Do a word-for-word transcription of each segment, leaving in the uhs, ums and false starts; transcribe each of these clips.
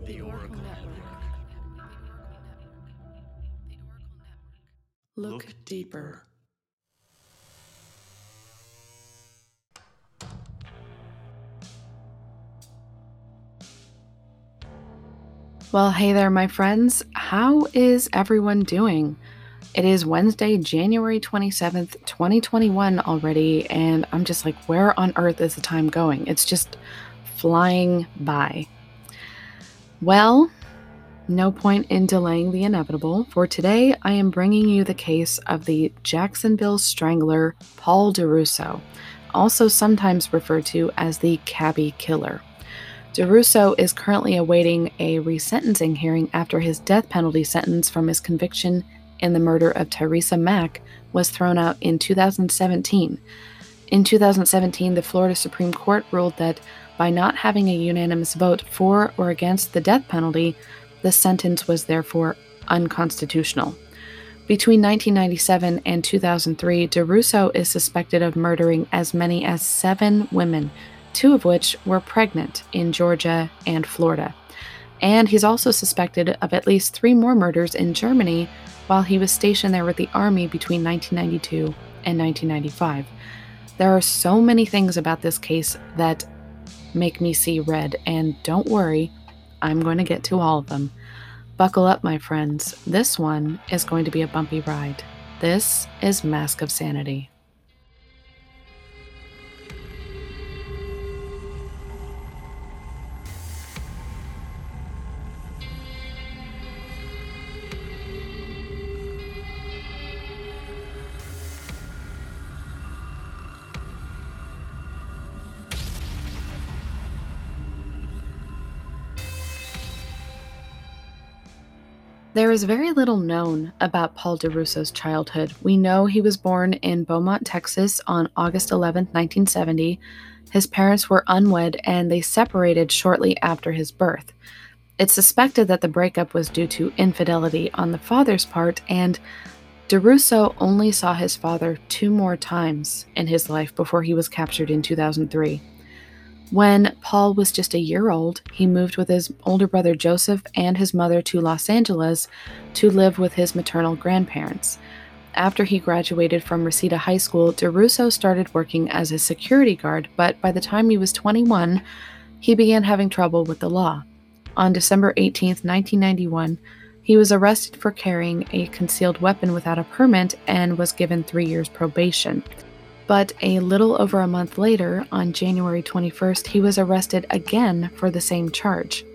The Oracle Network. Look deeper. Well, hey there, my friends. How is everyone doing? It is Wednesday, January twenty-seventh, twenty twenty-one already, and I'm just like, where on earth is the time going? It's just flying by. Well, no point in delaying the inevitable. For today, I am bringing you the case of the Jacksonville Strangler, Paul DeRusso, also sometimes referred to as the Cabby Killer. DeRusso is currently awaiting a resentencing hearing after his death penalty sentence from his conviction in the murder of Teresa Mack was thrown out in two thousand seventeen. In two thousand seventeen, the Florida Supreme Court ruled that by not having a unanimous vote for or against the death penalty, the sentence was therefore unconstitutional. Between nineteen ninety-seven and two thousand three, DeRusso is suspected of murdering as many as seven women, two of which were pregnant in Georgia and Florida. And he's also suspected of at least three more murders in Germany while he was stationed there with the Army between nineteen ninety-two and nineteen ninety-five. There are so many things about this case that make me see red, and don't worry, I'm going to get to all of them. Buckle up, my friends. This one is going to be a bumpy ride. This is Mask of Sanity. There is very little known about Paul DeRusso's childhood. We know he was born in Beaumont, Texas on August eleventh, nineteen seventy. His parents were unwed and they separated shortly after his birth. It's suspected that the breakup was due to infidelity on the father's part, and DeRusso only saw his father two more times in his life before he was captured in two thousand three. When Paul was just a year old, he moved with his older brother Joseph and his mother to Los Angeles to live with his maternal grandparents. After he graduated from Reseda High School, DeRusso started working as a security guard, but by the time he was twenty-one, he began having trouble with the law. On December eighteenth, nineteen ninety-one, he was arrested for carrying a concealed weapon without a permit and was given three years probation. But a little over a month later, on January twenty-first, he was arrested again for the same charge.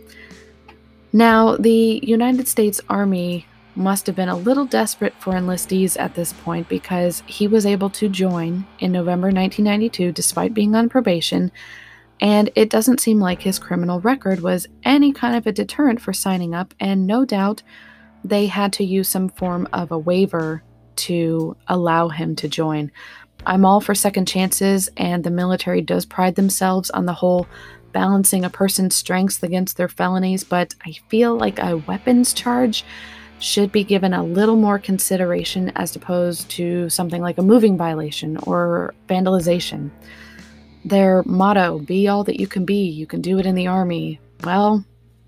Now, the United States Army must have been a little desperate for enlistees at this point because he was able to join in November nineteen ninety-two despite being on probation, and it doesn't seem like his criminal record was any kind of a deterrent for signing up, and no doubt they had to use some form of a waiver to allow him to join. I'm all for second chances, and the military does pride themselves on the whole balancing a person's strengths against their felonies, but I feel like a weapons charge should be given a little more consideration as opposed to something like a moving violation or vandalization. Their motto, be all that you can be, you can do it in the Army. Well,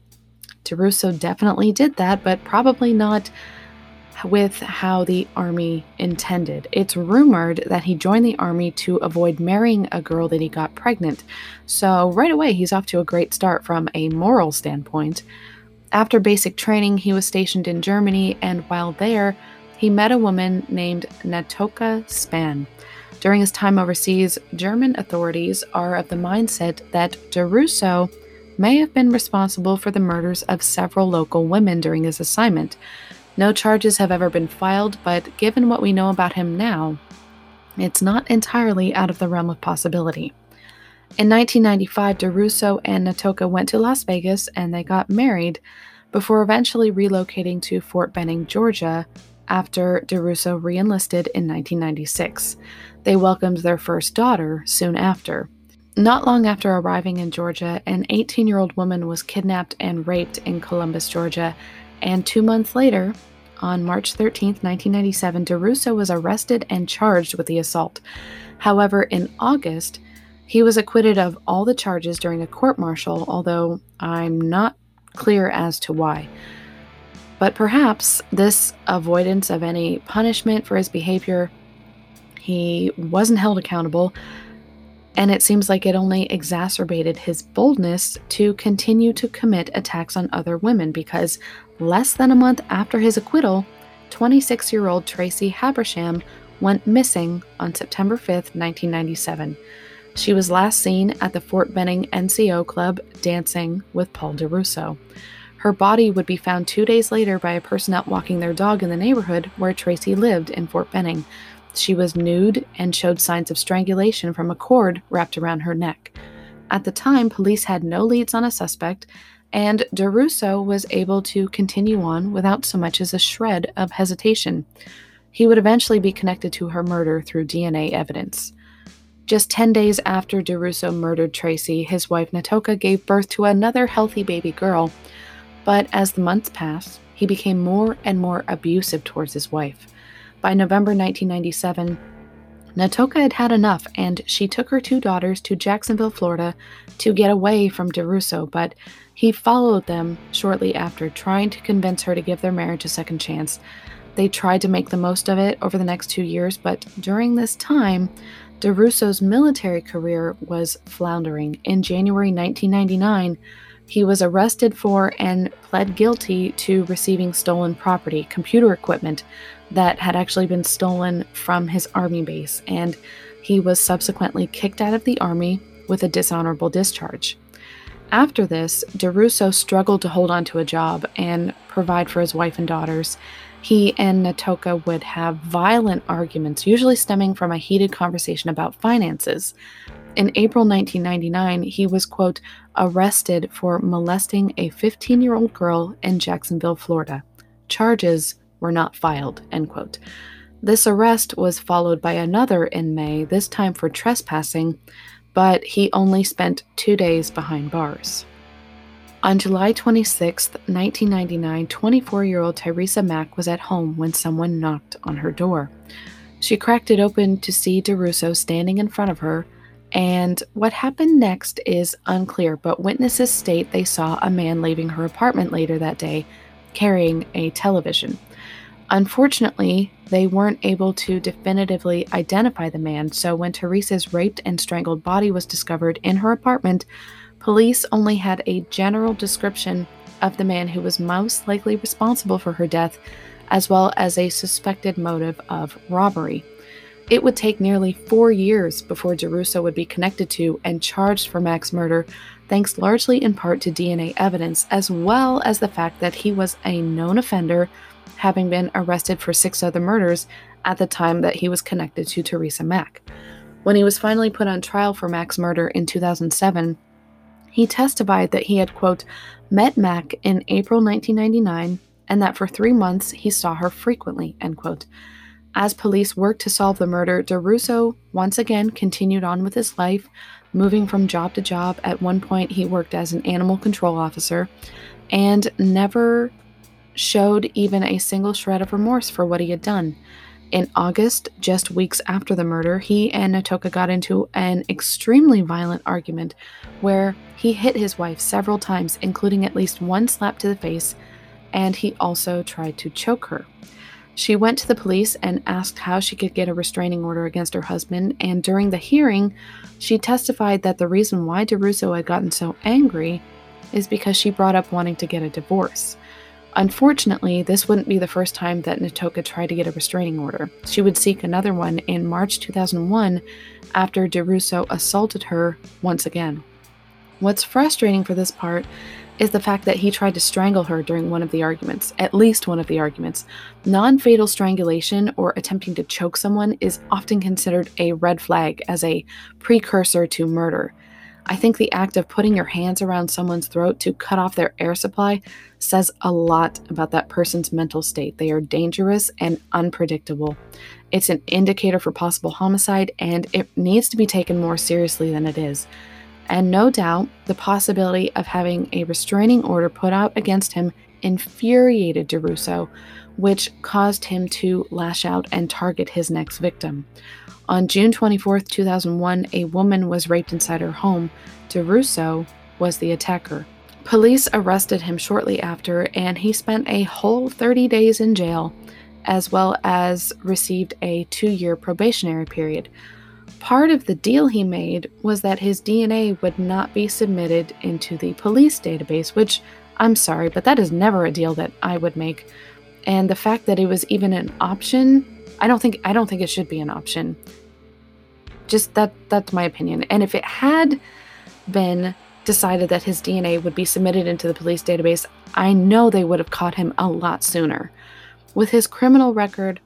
DeRusso definitely did that, but probably not with how the Army intended. It's rumored that he joined the Army to avoid marrying a girl that he got pregnant. So right away, he's off to a great start from a moral standpoint. After basic training, he was stationed in Germany, and while there, he met a woman named Natoka Span. During his time overseas, German authorities are of the mindset that DeRusso may have been responsible for the murders of several local women during his assignment. No charges have ever been filed, but given what we know about him now, it's not entirely out of the realm of possibility. In nineteen ninety-five, DeRusso and Natoka went to Las Vegas and they got married before eventually relocating to Fort Benning, Georgia, after DeRusso re-enlisted in nineteen ninety-six. They welcomed their first daughter soon after. Not long after arriving in Georgia, an eighteen-year-old woman was kidnapped and raped in Columbus, Georgia, and two months later, on March thirteenth, nineteen ninety-seven, DeRusso was arrested and charged with the assault. However, in August, he was acquitted of all the charges during a court-martial, although I'm not clear as to why. But perhaps this avoidance of any punishment for his behavior, he wasn't held accountable, and it seems like it only exacerbated his boldness to continue to commit attacks on other women, because less than a month after his acquittal, twenty-six-year-old Tracy Habersham went missing on September fifth, nineteen ninety-seven. She was last seen at the Fort Benning N C O Club dancing with Paul DeRusso. Her body would be found two days later by a person out walking their dog in the neighborhood where Tracy lived in Fort Benning. She was nude and showed signs of strangulation from a cord wrapped around her neck. At the time, police had no leads on a suspect, and DeRusso was able to continue on without so much as a shred of hesitation. He would eventually be connected to her murder through D N A evidence. Just ten days after DeRusso murdered Tracy, his wife Natoka gave birth to another healthy baby girl. But as the months passed, he became more and more abusive towards his wife. By November nineteen ninety-seven, Natoka had had enough, and she took her two daughters to Jacksonville, Florida, to get away from DeRusso, but he followed them shortly after, trying to convince her to give their marriage a second chance. They tried to make the most of it over the next two years, but during this time, DeRusso's military career was floundering. In January nineteen ninety-nine, he was arrested for and pled guilty to receiving stolen property, computer equipment that had actually been stolen from his army base, and he was subsequently kicked out of the army with a dishonorable discharge. After this, DeRusso struggled to hold on to a job and provide for his wife and daughters. He and Natoka would have violent arguments, usually stemming from a heated conversation about finances. In April nineteen ninety-nine, he was, quote, arrested for molesting a fifteen-year-old girl in Jacksonville, Florida. Charges were not filed, end quote. This arrest was followed by another in May, this time for trespassing, but he only spent two days behind bars. On July twenty-sixth, nineteen ninety-nine, twenty-four-year-old Theresa Mack was at home when someone knocked on her door. She cracked it open to see DeRusso standing in front of her, and what happened next is unclear, but witnesses state they saw a man leaving her apartment later that day carrying a television. Unfortunately, they weren't able to definitively identify the man, so when Theresa's raped and strangled body was discovered in her apartment, police only had a general description of the man who was most likely responsible for her death, as well as a suspected motive of robbery. It would take nearly four years before DeRusso would be connected to and charged for Mack's murder, thanks largely in part to D N A evidence, as well as the fact that he was a known offender, having been arrested for six other murders at the time that he was connected to Theresa Mack. When he was finally put on trial for Mack's murder in two thousand seven, he testified that he had, quote, met Mack in April nineteen ninety-nine, and that for three months he saw her frequently, end quote. As police worked to solve the murder, DeRusso once again continued on with his life, moving from job to job. At one point, he worked as an animal control officer and never showed even a single shred of remorse for what he had done. In August, just weeks after the murder, he and Natoka got into an extremely violent argument where he hit his wife several times, including at least one slap to the face, and he also tried to choke her. She went to the police and asked how she could get a restraining order against her husband, and during the hearing, she testified that the reason why DeRusso had gotten so angry is because she brought up wanting to get a divorce. Unfortunately, this wouldn't be the first time that Natoka tried to get a restraining order. She would seek another one in March two thousand one after DeRusso assaulted her once again. What's frustrating for this part is the fact that he tried to strangle her during one of the arguments, at least one of the arguments. Non-fatal strangulation or attempting to choke someone is often considered a red flag as a precursor to murder. I think the act of putting your hands around someone's throat to cut off their air supply says a lot about that person's mental state. They are dangerous and unpredictable. It's an indicator for possible homicide, and it needs to be taken more seriously than it is. And no doubt, the possibility of having a restraining order put out against him infuriated DeRusso, which caused him to lash out and target his next victim. On June twenty-fourth, two thousand one, a woman was raped inside her home. DeRusso was the attacker. Police arrested him shortly after, and he spent a whole thirty days in jail, as well as received a two-year probationary period. Part of the deal he made was that his D N A would not be submitted into the police database, which, I'm sorry, but that is never a deal that I would make. And the fact that it was even an option, I don't think I don't think it should be an option. Just that that's my opinion. And if it had been decided that his D N A would be submitted into the police database, I know they would have caught him a lot sooner. With his criminal record,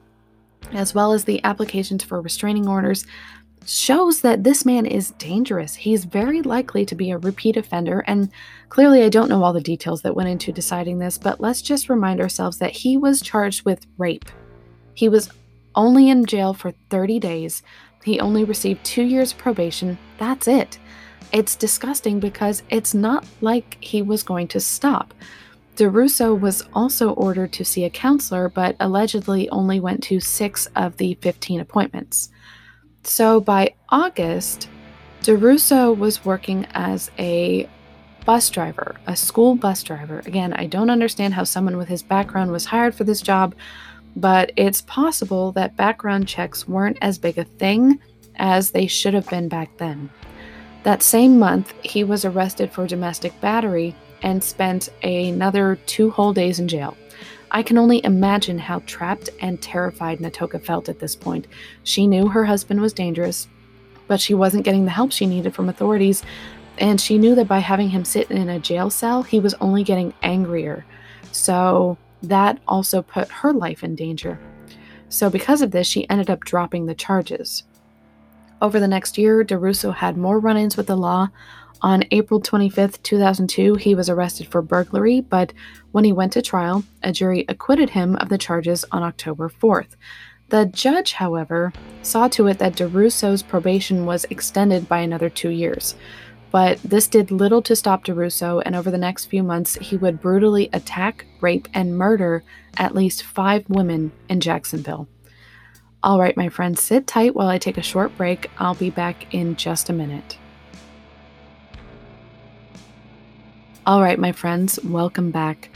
as well as the applications for restraining orders, shows that this man is dangerous. He's very likely to be a repeat offender, and clearly I don't know all the details that went into deciding this, but let's just remind ourselves that he was charged with rape. He was only in jail for thirty days. He only received two years probation. That's it. It's disgusting because it's not like he was going to stop. DeRusso was also ordered to see a counselor, but allegedly only went to six of the fifteen appointments. So by August, DeRusso was working as a bus driver, a school bus driver. Again, I don't understand how someone with his background was hired for this job, but it's possible that background checks weren't as big a thing as they should have been back then. That same month, he was arrested for domestic battery and spent another two whole days in jail. I can only imagine how trapped and terrified Natoka felt at this point. She knew her husband was dangerous, but she wasn't getting the help she needed from authorities, and she knew that by having him sit in a jail cell, he was only getting angrier. So that also put her life in danger. So because of this, she ended up dropping the charges. Over the next year, DeRusso had more run-ins with the law. On April twenty-fifth, two thousand two, he was arrested for burglary, but when he went to trial, a jury acquitted him of the charges on October fourth. The judge, however, saw to it that DeRusso's probation was extended by another two years. But this did little to stop DeRusso, and over the next few months, he would brutally attack, rape, and murder at least five women in Jacksonville. All right, my friends, sit tight while I take a short break. I'll be back in just a minute. All right, my friends, welcome back.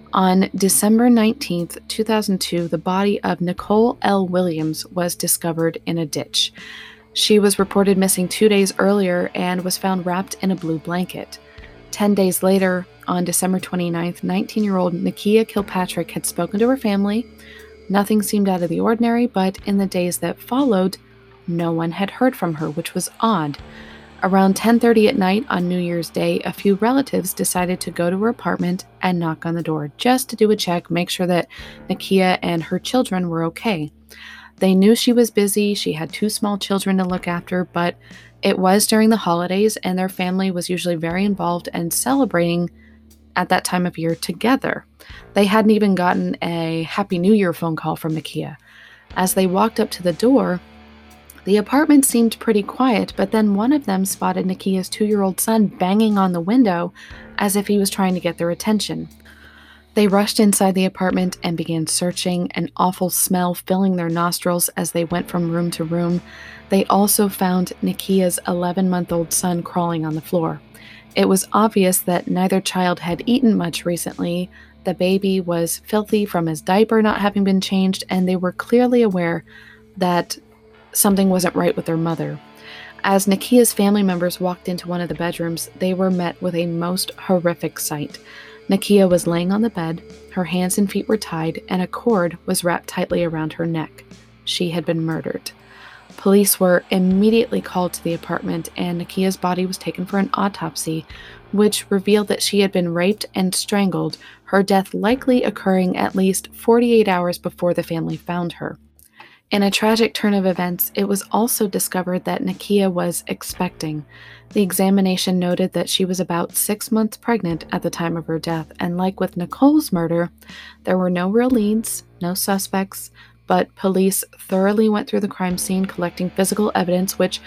On December nineteenth, two thousand two, the body of Nicole L. Williams was discovered in a ditch. She was reported missing two days earlier and was found wrapped in a blue blanket. Ten days later, on December twenty-ninth, nineteen-year-old Nakia Kilpatrick had spoken to her family. Nothing seemed out of the ordinary, but in the days that followed, no one had heard from her, which was odd. Around ten thirty at night on New Year's Day, a few relatives decided to go to her apartment and knock on the door just to do a check, make sure that Nakia and her children were okay. They knew she was busy, she had two small children to look after, but it was during the holidays and their family was usually very involved and celebrating at that time of year together. They hadn't even gotten a Happy New Year phone call from Nakia. As they walked up to the door, the apartment seemed pretty quiet, but then one of them spotted Nakia's two-year-old son banging on the window as if he was trying to get their attention. They rushed inside the apartment and began searching, an awful smell filling their nostrils as they went from room to room. They also found Nakia's eleven-month-old son crawling on the floor. It was obvious that neither child had eaten much recently. The baby was filthy from his diaper not having been changed, and they were clearly aware that something wasn't right with their mother. As Nakia's family members walked into one of the bedrooms, they were met with a most horrific sight. Nakia was laying on the bed, her hands and feet were tied, and a cord was wrapped tightly around her neck. She had been murdered. Police were immediately called to the apartment, and Nakia's body was taken for an autopsy, which revealed that she had been raped and strangled, her death likely occurring at least forty-eight hours before the family found her. In a tragic turn of events, it was also discovered that Nakia was expecting. The examination noted that she was about six months pregnant at the time of her death, and like with Nicole's murder, there were no real leads, no suspects, but police thoroughly went through the crime scene collecting physical evidence, which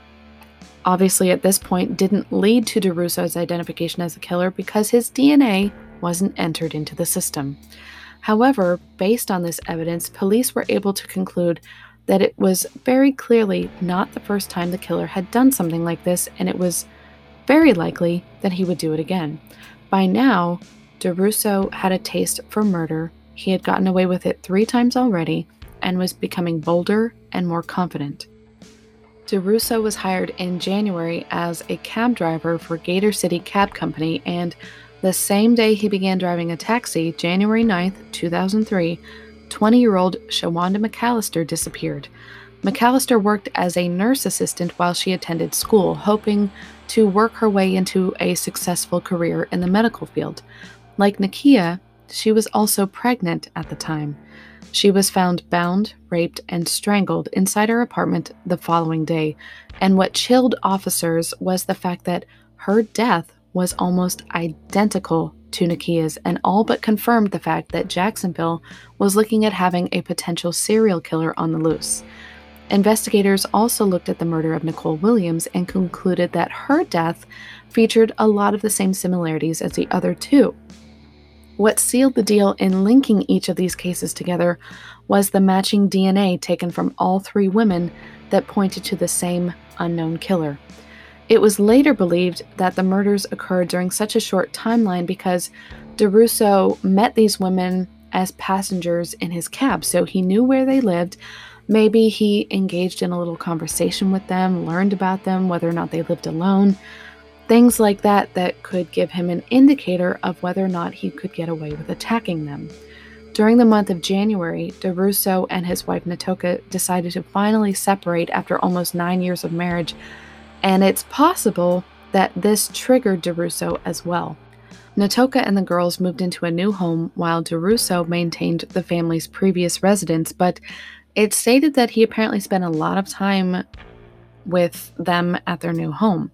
obviously at this point didn't lead to DeRusso's identification as the killer because his D N A wasn't entered into the system. However, based on this evidence, police were able to conclude that it was very clearly not the first time the killer had done something like this, and it was very likely that he would do it again. By now, DeRusso had a taste for murder. He had gotten away with it three times already and was becoming bolder and more confident. DeRusso was hired in January as a cab driver for Gator City Cab Company, and the same day he began driving a taxi, January ninth, two thousand three, twenty-year-old Shawanda McAllister disappeared. McAllister worked as a nurse assistant while she attended school, hoping to work her way into a successful career in the medical field. Like Nakia, she was also pregnant at the time. She was found bound, raped, and strangled inside her apartment the following day, and what chilled officers was the fact that her death was almost identical to Nakia's and all but confirmed the fact that Jacksonville was looking at having a potential serial killer on the loose. Investigators also looked at the murder of Nicole Williams and concluded that her death featured a lot of the same similarities as the other two. What sealed the deal in linking each of these cases together was the matching D N A taken from all three women that pointed to the same unknown killer. It was later believed that the murders occurred during such a short timeline because DeRusso met these women as passengers in his cab, so he knew where they lived. Maybe he engaged in a little conversation with them, learned about them, whether or not they lived alone. Things like that that could give him an indicator of whether or not he could get away with attacking them. During the month of January, DeRusso and his wife Natoka decided to finally separate after almost nine years of marriage, and it's possible that this triggered DeRusso as well. Natoka and the girls moved into a new home while DeRusso maintained the family's previous residence, but it's stated that he apparently spent a lot of time with them at their new home.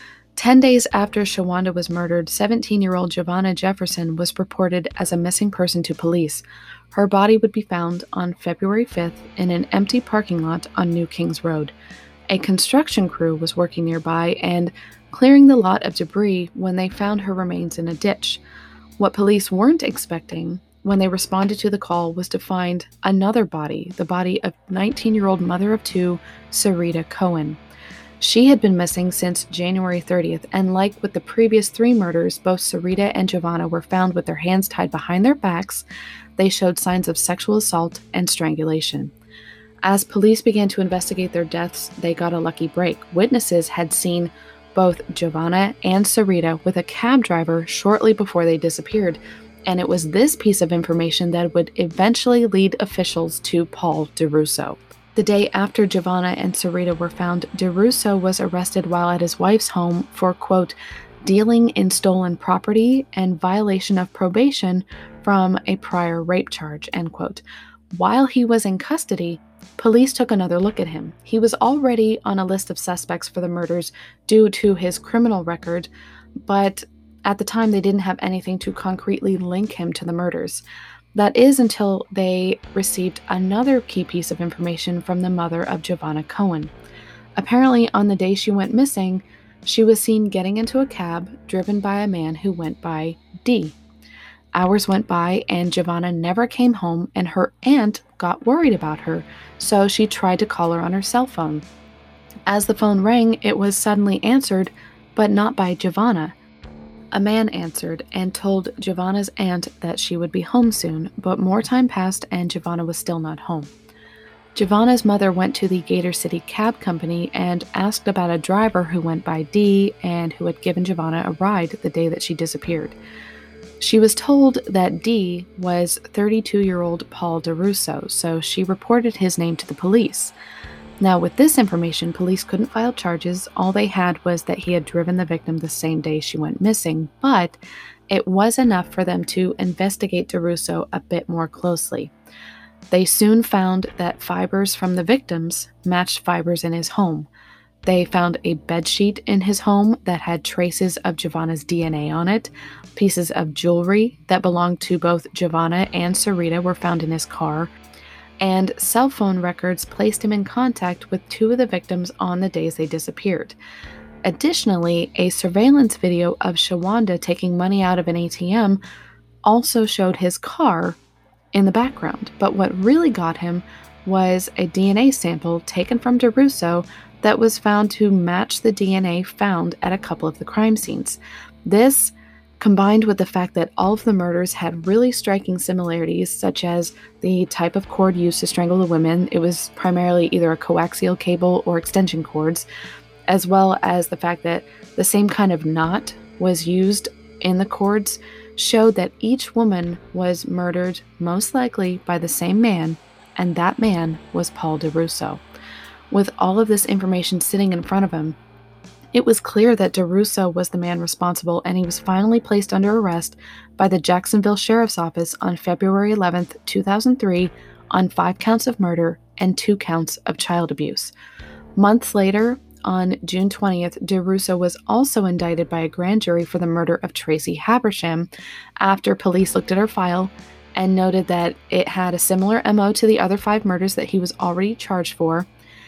Ten days after Shawanda was murdered, seventeen-year-old Giovanna Jefferson was reported as a missing person to police. Her body would be found on February fifth in an empty parking lot on New Kings Road. A construction crew was working nearby and clearing the lot of debris when they found her remains in a ditch. What police weren't expecting when they responded to the call was to find another body, the body of nineteen-year-old mother of two, Sarita Cohen. She had been missing since January thirtieth, and like with the previous three murders, both Sarita and Giovanna were found with their hands tied behind their backs. They showed signs of sexual assault and strangulation. As police began to investigate their deaths, they got a lucky break. Witnesses had seen both Giovanna and Sarita with a cab driver shortly before they disappeared, and it was this piece of information that would eventually lead officials to Paul DeRusso. The day after Giovanna and Sarita were found, DeRusso was arrested while at his wife's home for, quote, dealing in stolen property and violation of probation from a prior rape charge, end quote. While he was in custody, police took another look at him. He was already on a list of suspects for the murders due to his criminal record, but at the time they didn't have anything to concretely link him to the murders. That is until they received another key piece of information from the mother of Giovanna Cohen. Apparently, on the day she went missing, she was seen getting into a cab driven by a man who went by D. Hours went by and Giovanna never came home, and her aunt got worried about her, so she tried to call her on her cell phone. As the phone rang, it was suddenly answered, but not by Giovanna. A man answered and told Giovanna's aunt that she would be home soon, but more time passed and Giovanna was still not home. Giovanna's mother went to the Gator City Cab Company and asked about a driver who went by D and who had given Giovanna a ride the day that she disappeared. She was told that D was thirty-two-year-old Paul DeRusso, so she reported his name to the police. Now, with this information, police couldn't file charges. All they had was that he had driven the victim the same day she went missing, but it was enough for them to investigate DeRusso a bit more closely. They soon found that fibers from the victims matched fibers in his home. They found a bedsheet in his home that had traces of Giovanna's D N A on it. Pieces of jewelry that belonged to both Giovanna and Sarita were found in his car. And cell phone records placed him in contact with two of the victims on the days they disappeared. Additionally, a surveillance video of Shawanda taking money out of an A T M also showed his car in the background. But what really got him was a D N A sample taken from DeRusso that was found to match the D N A found at a couple of the crime scenes. This combined with the fact that all of the murders had really striking similarities, such as the type of cord used to strangle the women. It was primarily either a coaxial cable or extension cords, as well as the fact that the same kind of knot was used in the cords, showed that each woman was murdered most likely by the same man, and that man was Paul DeRusso. With all of this information sitting in front of him, it was clear that DeRusso was the man responsible, and he was finally placed under arrest by the Jacksonville Sheriff's Office on February eleventh, two thousand three, on five counts of murder and two counts of child abuse. Months later, on June twentieth, DeRusso was also indicted by a grand jury for the murder of Tracy Habersham after police looked at her file and noted that it had a similar M O to the other five murders that he was already charged for.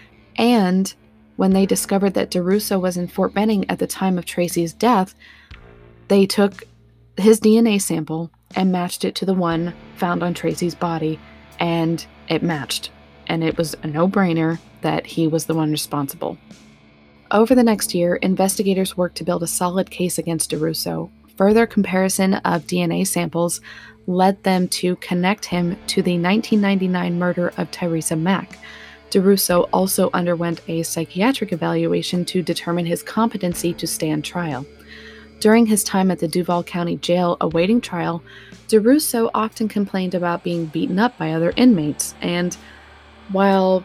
And when they discovered that DeRusso was in Fort Benning at the time of Tracy's death, they took his D N A sample and matched it to the one found on Tracy's body, and it matched. And it was a no-brainer that he was the one responsible. Over the next year, investigators worked to build a solid case against DeRusso. Further comparison of D N A samples led them to connect him to the nineteen ninety-nine murder of Theresa Mack. DeRusso also underwent a psychiatric evaluation to determine his competency to stand trial. During his time at the Duval County Jail awaiting trial, DeRusso often complained about being beaten up by other inmates, and while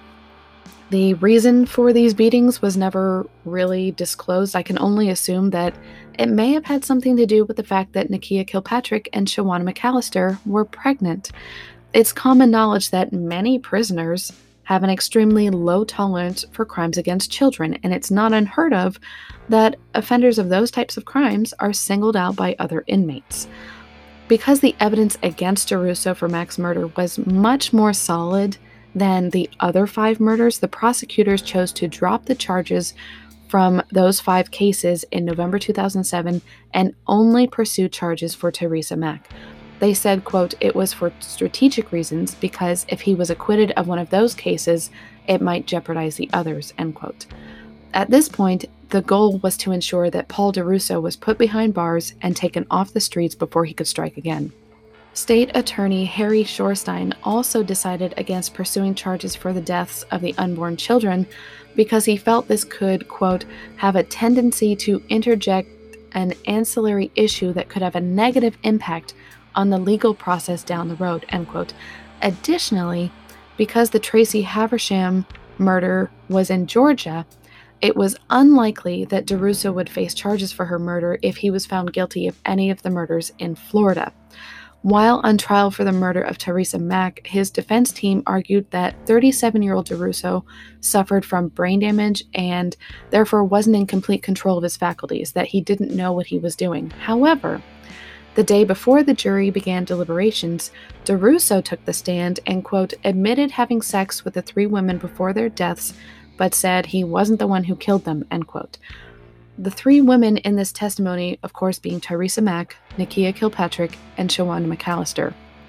the reason for these beatings was never really disclosed, I can only assume that it may have had something to do with the fact that Nakia Kilpatrick and Shawana McAllister were pregnant. It's common knowledge that many prisoners have an extremely low tolerance for crimes against children, and it's not unheard of that offenders of those types of crimes are singled out by other inmates. Because the evidence against DeRusso for Mack's murder was much more solid than the other five murders, the prosecutors chose to drop the charges from those five cases in November two thousand seven and only pursue charges for Theresa Mack. They said, quote, it was for strategic reasons because if he was acquitted of one of those cases, it might jeopardize the others, end quote. At this point, the goal was to ensure that Paul DeRusso was put behind bars and taken off the streets before he could strike again. State Attorney Harry Shorstein also decided against pursuing charges for the deaths of the unborn children because he felt this could, quote, have a tendency to interject an ancillary issue that could have a negative impact on the legal process down the road, end quote. Additionally, because the Tracy Habersham murder was in Georgia, it was unlikely that DeRusso would face charges for her murder if he was found guilty of any of the murders in Florida. While on trial for the murder of Theresa Mack, his defense team argued that thirty-seven-year-old DeRusso suffered from brain damage and therefore wasn't in complete control of his faculties, that he didn't know what he was doing. However, the day before the jury began deliberations, DeRusso took the stand and, quote, admitted having sex with the three women before their deaths, but said he wasn't the one who killed them, end quote. The three women in this testimony, of course, being Theresa Mack, Nakia Kilpatrick, and Shawana McAllister.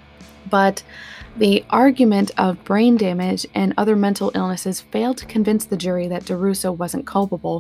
But the argument of brain damage and other mental illnesses failed to convince the jury that DeRusso wasn't culpable,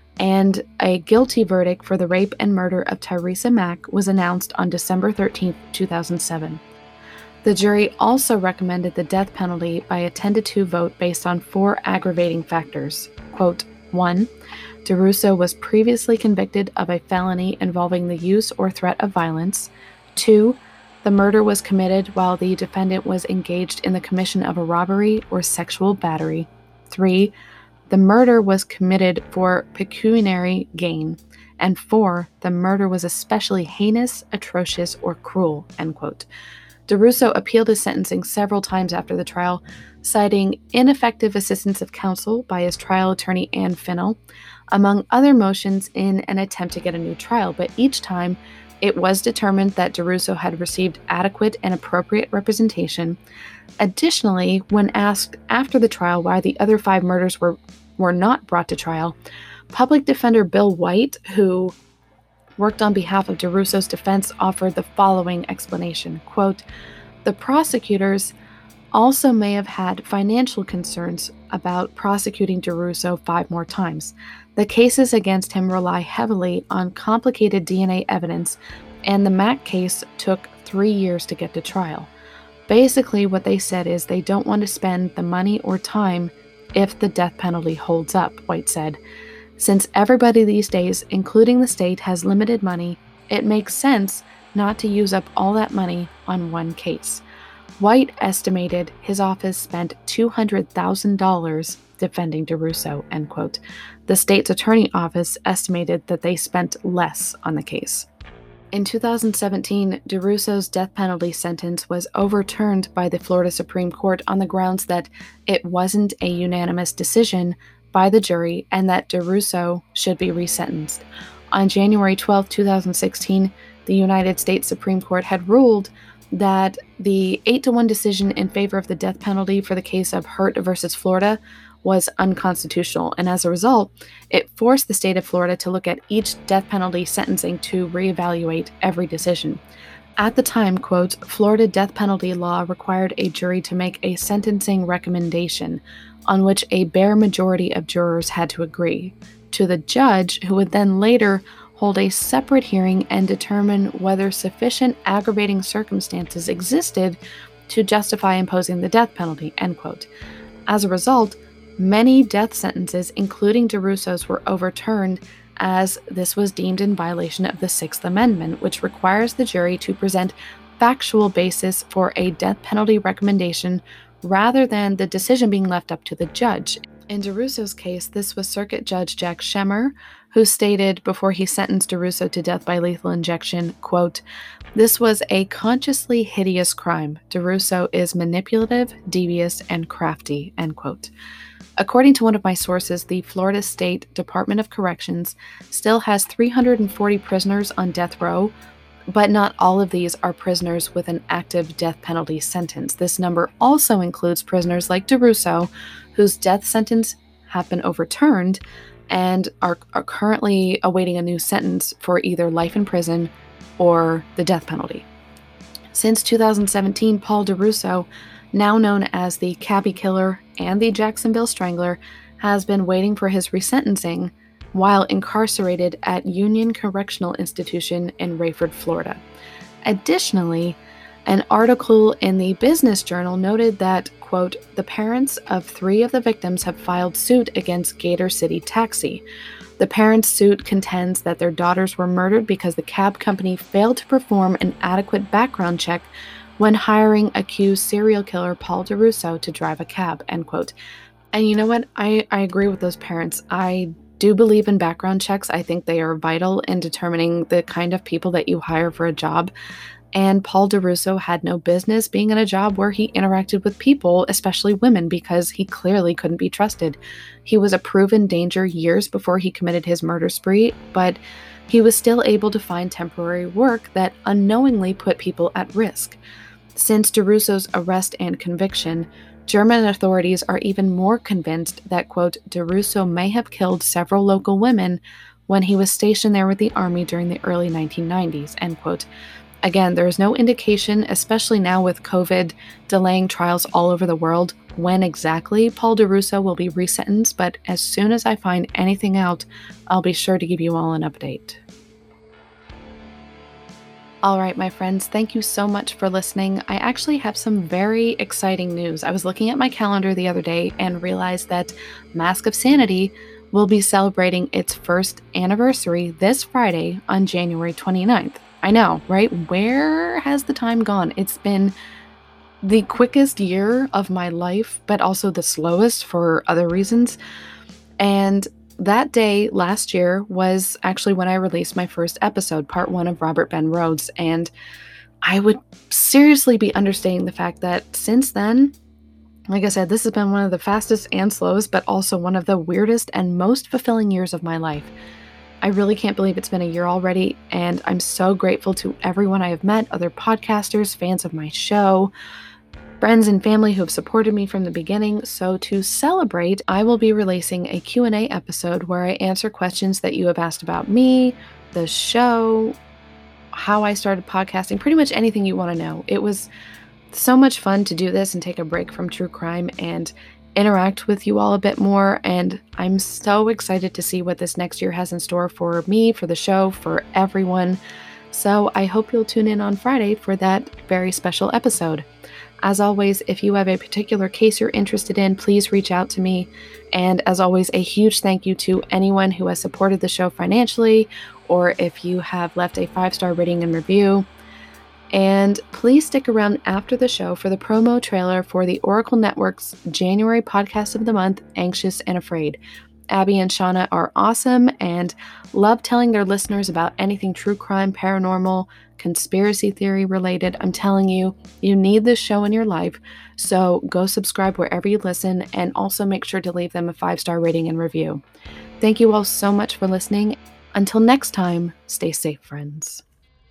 and a guilty verdict for the rape and murder of Theresa Mack was announced on December thirteenth, two thousand seven. The jury also recommended the death penalty by a ten to two vote based on four aggravating factors. Quote, one, DeRusso was previously convicted of a felony involving the use or threat of violence. Two, the murder was committed while the defendant was engaged in the commission of a robbery or sexual battery. Three, the murder was committed for pecuniary gain. And four, the murder was especially heinous, atrocious, or cruel, end quote. DeRusso appealed his sentencing several times after the trial, citing ineffective assistance of counsel by his trial attorney Ann Finnell, among other motions in an attempt to get a new trial, but each time it was determined that DeRusso had received adequate and appropriate representation. Additionally, when asked after the trial why the other five murders were, were not brought to trial, public defender Bill White, who worked on behalf of DeRusso's defense, offered the following explanation. Quote, the prosecutors also may have had financial concerns about prosecuting DeRusso five more times. The cases against him rely heavily on complicated D N A evidence, and the Mack case took three years to get to trial. Basically, what they said is they don't want to spend the money or time if the death penalty holds up, White said. Since everybody these days, including the state, has limited money, it makes sense not to use up all that money on one case. White estimated his office spent two hundred thousand dollars defending DeRusso, end quote. The state's attorney office estimated that they spent less on the case. In two thousand seventeen, DeRusso's death penalty sentence was overturned by the Florida Supreme Court on the grounds that it wasn't a unanimous decision by the jury and that DeRusso should be resentenced. On January twelfth, twenty sixteen, the United States Supreme Court had ruled that the eight to one decision in favor of the death penalty for the case of Hurt versus Florida was unconstitutional, and as a result, it forced the state of Florida to look at each death penalty sentencing to reevaluate every decision. At the time, quote, Florida death penalty law required a jury to make a sentencing recommendation on which a bare majority of jurors had to agree, to the judge, who would then later hold a separate hearing and determine whether sufficient aggravating circumstances existed to justify imposing the death penalty, end quote. As a result, many death sentences, including DeRusso's, were overturned as this was deemed in violation of the Sixth Amendment, which requires the jury to present factual basis for a death penalty recommendation rather than the decision being left up to the judge. In DeRusso's case, this was Circuit Judge Jack Schemmer, who stated before he sentenced DeRusso to death by lethal injection, quote, "This was a consciously hideous crime. DeRusso is manipulative, devious, and crafty," end quote. According to one of my sources, the Florida State Department of Corrections still has three hundred forty prisoners on death row, but not all of these are prisoners with an active death penalty sentence. This number also includes prisoners like DeRusso, whose death sentence have been overturned and are, are currently awaiting a new sentence for either life in prison or the death penalty. Since two thousand seventeen, Paul DeRusso, now known as the Cabby Killer and the Jacksonville Strangler, has been waiting for his resentencing while incarcerated at Union Correctional Institution in Rayford, Florida. Additionally, an article in the Business Journal noted that, quote, "The parents of three of the victims have filed suit against Gator City Taxi. The parents' suit contends that their daughters were murdered because the cab company failed to perform an adequate background check when hiring accused serial killer Paul DeRusso to drive a cab," end quote. And you know what? I, I agree with those parents. I do believe in background checks. I think they are vital in determining the kind of people that you hire for a job. And Paul DeRusso had no business being in a job where he interacted with people, especially women, because he clearly couldn't be trusted. He was a proven danger years before he committed his murder spree, but he was still able to find temporary work that unknowingly put people at risk. Since DeRusso's arrest and conviction, German authorities are even more convinced that, quote, DeRusso may have killed several local women when he was stationed there with the army during the early nineteen nineties, end quote. Again, there is no indication, especially now with COVID delaying trials all over the world, when exactly Paul DeRusso will be resentenced, but as soon as I find anything out, I'll be sure to give you all an update. All right, my friends, thank you so much for listening. I actually have some very exciting news. I was looking at my calendar the other day and realized that Mask of Sanity will be celebrating its first anniversary this Friday on January twenty-ninth. I know, right? Where has the time gone? It's been the quickest year of my life, but also the slowest for other reasons. And that day last year was actually when I released my first episode, part one of Robert Ben Rhodes. And I would seriously be understating the fact that since then, like I said, this has been one of the fastest and slowest, but also one of the weirdest and most fulfilling years of my life. I really can't believe it's been a year already, and I'm so grateful to everyone I have met, other podcasters, fans of my show, friends and family who have supported me from the beginning. So to celebrate, I will be releasing a Q and A episode where I answer questions that you have asked about me, the show, how I started podcasting, pretty much anything you want to know. It was so much fun to do this and take a break from true crime and interact with you all a bit more, and I'm so excited to see what this next year has in store for me, for the show, for everyone. So I hope you'll tune in on Friday for that very special episode. As always, if you have a particular case you're interested in, please reach out to me. And as always, a huge thank you to anyone who has supported the show financially, or if you have left a five-star rating and review. And please stick around after the show for the promo trailer for the Oracle Network's January podcast of the month, Anxious and Afraid. Abby and Shauna are awesome and love telling their listeners about anything true crime, paranormal, conspiracy theory related. I'm telling you, you need this show in your life, so go subscribe wherever you listen and also make sure to leave them a five-star rating and review. Thank you all so much for listening. Until next time, stay safe, friends.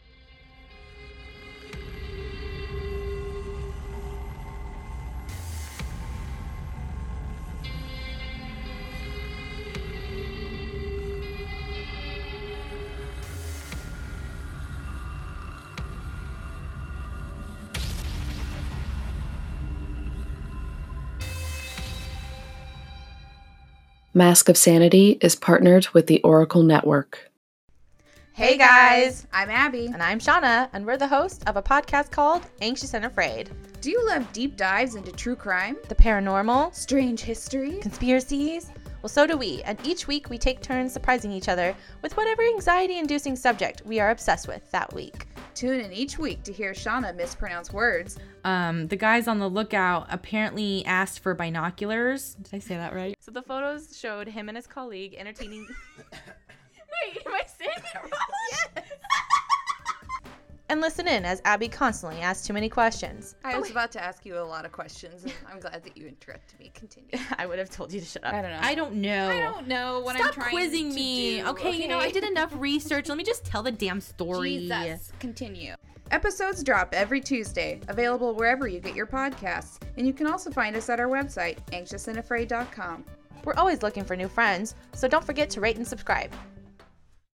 Mask of Sanity is partnered with the Oracle Network. Hey guys, I'm Abby. And I'm Shauna, and we're the host of a podcast called Anxious and Afraid. Do you love deep dives into true crime, the paranormal, strange history, conspiracies? Well, so do we, and each week we take turns surprising each other with whatever anxiety-inducing subject we are obsessed with that week. Tune in each week to hear Shauna mispronounce words. Um, the guys on the lookout apparently asked for binoculars. Did I say that right? So the photos showed him and his colleague entertaining... Wait, am I saying it wrong? Yes! And listen in as Abby constantly asks too many questions. I was about to ask you a lot of questions, and I'm glad that you interrupted me. Continue. I would have told you to shut up. I don't know. I don't know. I don't know what Stop I'm trying quizzing to me. do. Okay, okay, you know, I did enough research. Let me just tell the damn story. Jesus. Continue. Episodes drop every Tuesday, available wherever you get your podcasts. And you can also find us at our website, anxious and afraid dot com. We're always looking for new friends, so don't forget to rate and subscribe.